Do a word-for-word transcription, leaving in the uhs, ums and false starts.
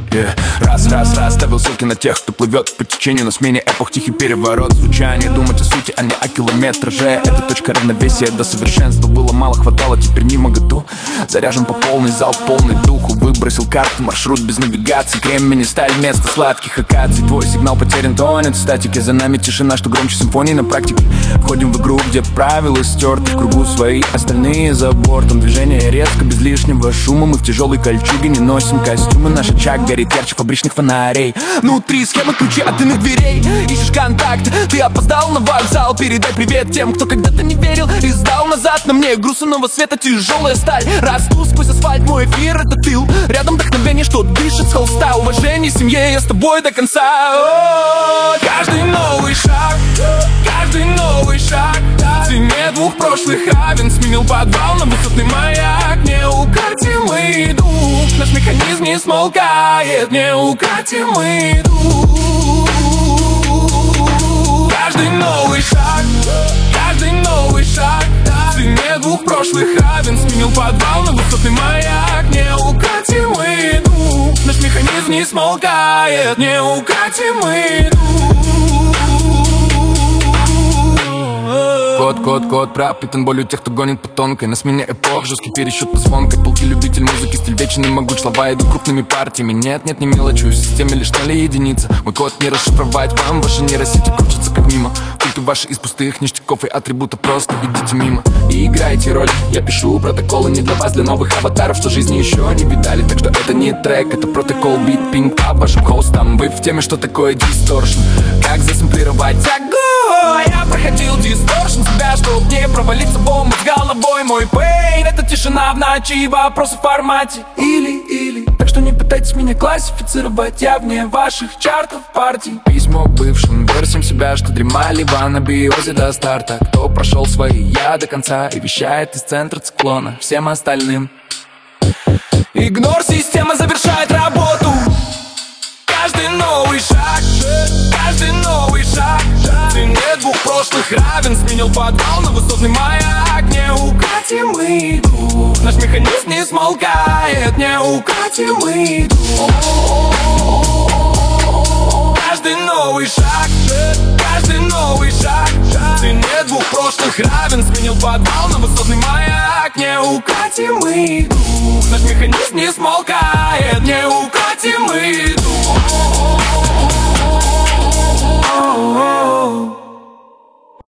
yeah. Раз, раз, раз, ставил ссылки на тех, кто плывет по течению на смене эпох, тихий переворот звучания. Думать о сути, а не о километраже. Это точка равновесия до совершенства. Было мало, хватало, теперь не моготу. Заряжен по полной, зал полный духу. Выбросил карту, маршрут без навигации. Кремень, сталь, место сладких акаций. Твой сигнал потерян, тонет в статике. За нами тишина, что громче симфонии на практике. Входим в игру, где правила стерты в кругу свои, остальные за бортом. Движение резко, без лишнего шума. Мы в тяжелой кольчуге не носим костюмы. Наш очаг горит ярче фабричных фонарей. Внутри схемы, ключи от иных дверей. Ищешь контакт, ты опоздал на вокзал. Передай привет тем, кто когда-то не верил и сдал назад. На мне груз иного света, тяжелая сталь. Расту сквозь асфальт, мой эфир — это тыл. Рядом вдохновение, что дышит с холста. Уважение семье, я с тобой до конца. О, каждый новый шаг, каждый новый шаг в тени двух прошлых равен сменил подвал на высотный маяк. Неукротимый дух, наш механизм не смолкает. Неукротимый дух. Каждый новый шаг, каждый новый шаг в тени двух прошлых равен сменил подвал на высотный маяк. Неукротимый дух, наш механизм не смолкает. Неукротимый дух. Код, код, код пропитан болью тех, кто гонит по тонкой. На смене эпох, жесткий пересчет по звонкой. Полки любитель музыки, стиль вечный, могуч. Слова идут крупными партиями. Нет, нет, не мелочусь, в системе лишь ноль и единица. Мой код не расшифровать вам, ваши нейросети крутятся как мимо. Культы ваши из пустых ништяков и атрибута, просто идите мимо и играйте роль. Я пишу протоколы не для вас, для новых аватаров, что жизни еще не видали. Так что это не трек, это протокол, бит, пинг по вашим хостам. Вы в теме, что такое дисторшн, как засэмплировать тягу. Я проходил дисторшн себя, чтоб не провалиться в омут с головой. Мой пейн — это тишина в ночи, вопросы в формате или-или. Так что не пытайтесь меня классифицировать, я вне ваших чартов партий. Письмо бывшим версиям себя, что дремали в анабиозе до старта. Кто прошел свои я до конца и вещает из центра циклона всем остальным. Игнор, система завершает работу. Каждый новый шаг, каждый новый шаг в тени двух прошлых равен сменил подвал на высотный маяк. Неукротимый дух, наш механизм не смолкает. Неукротимый дух. Каждый новый шаг, каждый новый шаг в тени двух прошлых равен сменил подвал на высотный маяк. Неукротимый дух, наш механизм не смолкает. Неукротимый